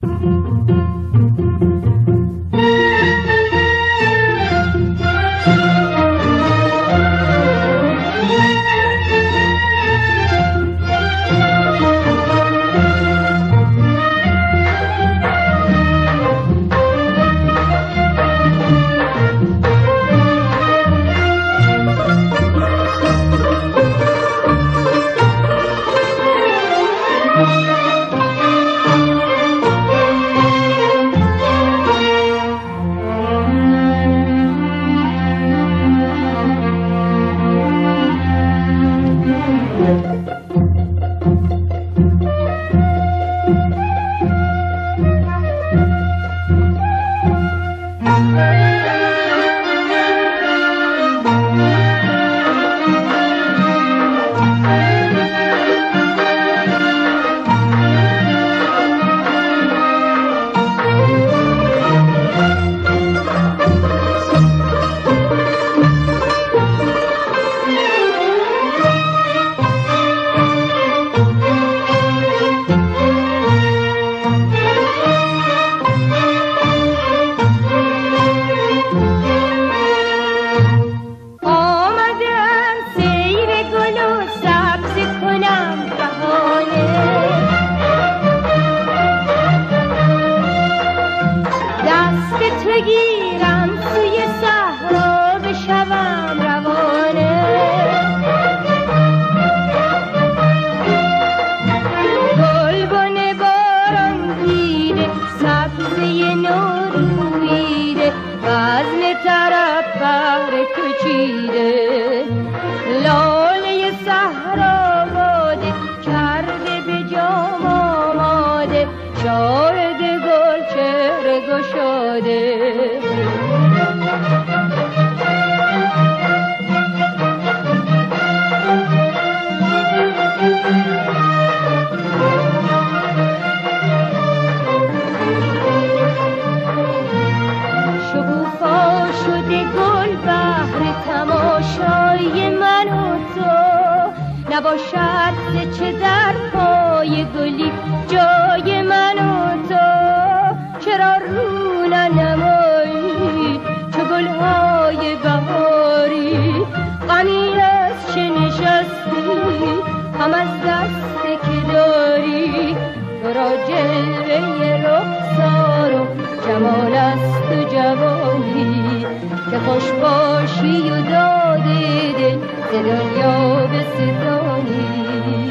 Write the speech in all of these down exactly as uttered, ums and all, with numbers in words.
نباشد چه در پای گلی جای من و تو، چرا رو ننمایی چو گلهای بهاری، غمی از چه نشستی هم از دست که داری، تو را جلوه رخسار و جمال است و جوانی، که خوش باشی و داده دل ز دنیا بستانی.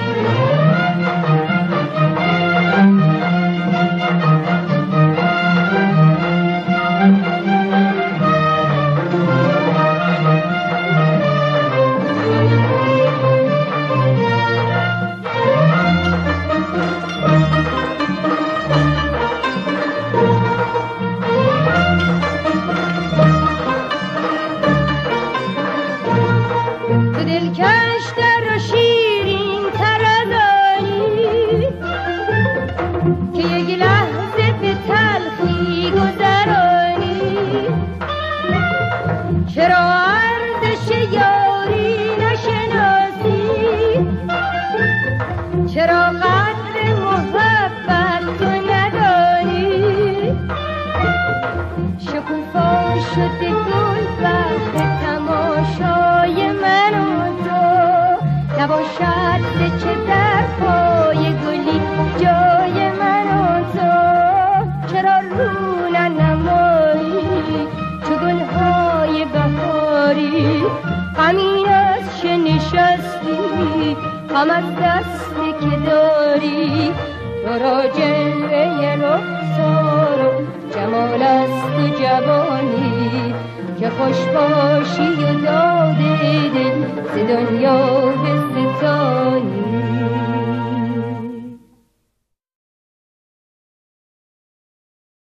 چرا قدر محبت تو ندانی، شکوفا شده گل بهر تماشای من و تو، نباشد چه در پای گلی جای من و تو، چرا رو ننمایی چو گلهای بهاری، غمی از چه نشستی هم از دستی که داری، تو را جلوه رخسار و جمال است و جوانی، که خوش باشی و داده دل ز دنیا